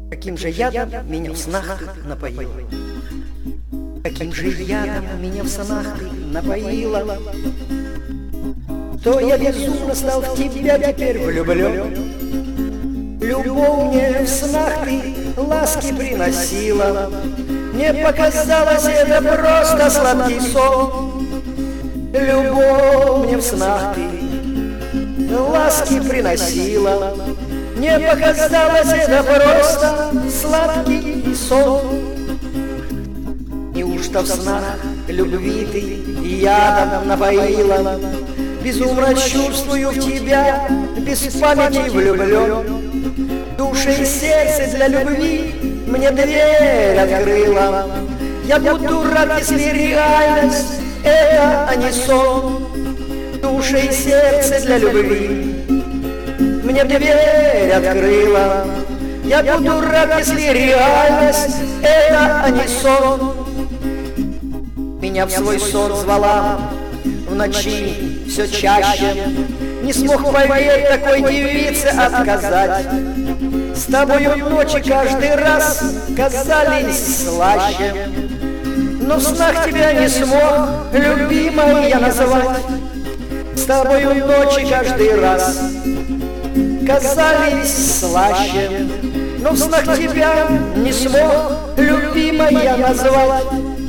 Каким же ядом меня в снах ты напоила? Каким же ядом меня в снах ты напоила? То я безумно стал в тебя теперь влюблен. Любовь мне в снах ты ласки приносила. Мне показалось, это просто сладкий сон. Любовь мне в снах ты ласки приносила. Мне показалось, это просто сладкий сон. Неужто в снах любви ты ядом напоила? Безумно чувствую в тебя, без памяти влюблен. Душа и сердце для любви мне дверь открыла. Я буду рад, если реальность это, а не сон. Душа и сердце для любви мне дверь открыла. Я буду рад, если реальность это, а не сон. Меня в свой сон звала в ночи все чаще. Не смог поверить такой девице отказать. С тобою ночи каждый раз казались слаще. Но в снах тебя не смог, любимой, я назвать. С тобою ночи каждый раз казались слаще. Но в снах тебя не смог, любимой, я назвать.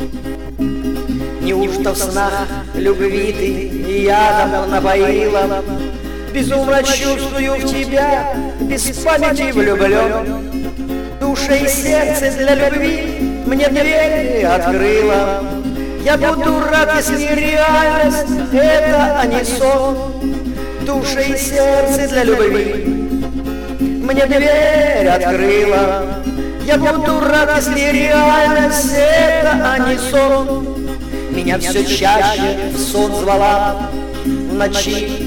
Неужто в снах любви ты ядом напоила? Безумно чувствую в тебя, без памяти влюблен. Душа и сердце для любви мне дверь открыла. Я буду рад, если реальность это, а не сон. Душа и сердце для любви мне дверь открыла. Я буду рад, если реальность это, а не сон. Меня все чаще в сон звала в ночи.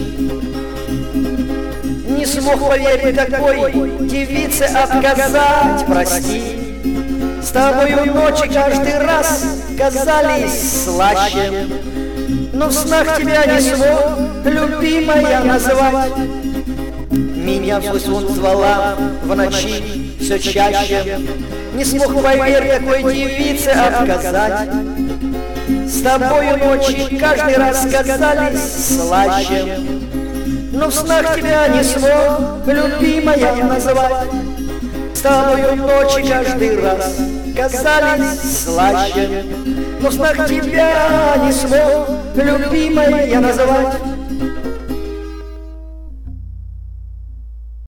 Не смог поверить такой девице отказать, прости. С тобою ночи каждый раз казались слаще. Но в снах тебя не смог, любимая, назвать. Меня в свой сон звала в ночи все чаще. Не смог поверить такой девице отказать. С тобою ночи каждый раз казались слаще. Но в снах тебя не смог, любимая, назвать. С тобою ночи каждый раз казались слаще. Но в снах тебя не смог, любимая, назвать.